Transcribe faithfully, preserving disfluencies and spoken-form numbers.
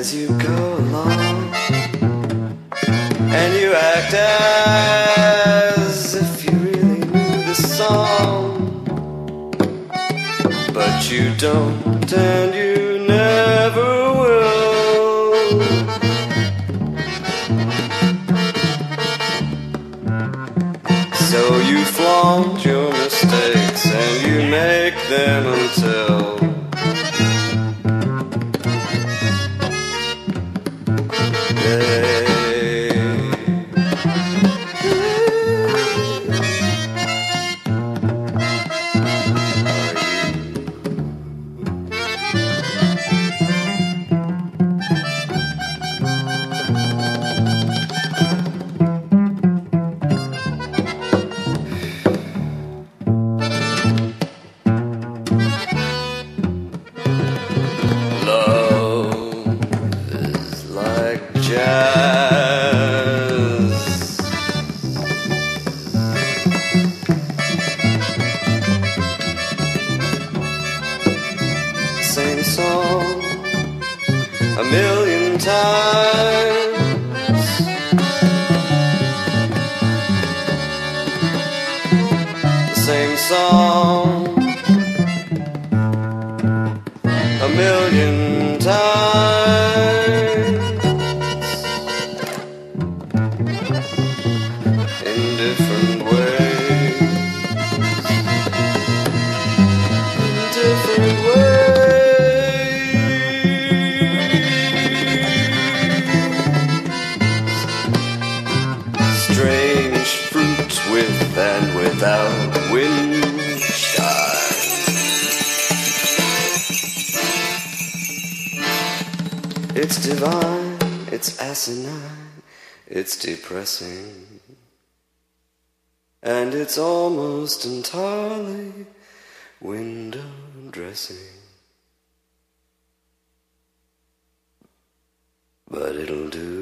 as you go along, and you act as if you really knew the song, but you don't and you never will. So you flaunt your mistakes and you make them until same song a million times, the same song a million times, in different ways, in different ways. Strange fruit with and without windshine. It's divine, it's asinine, it's depressing, and it's almost entirely window dressing. But it'll do.